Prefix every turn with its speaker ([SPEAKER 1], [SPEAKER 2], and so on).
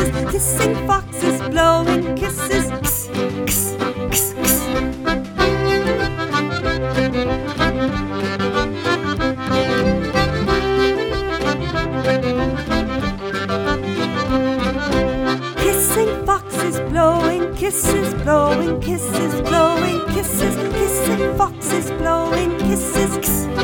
[SPEAKER 1] kisses, kissing foxes, blowing kisses. Kiss, kiss, kiss, kiss. Kissing foxes, blowing kisses, blowing kisses, blowing kisses, kissing foxes, blowing kisses. Kiss.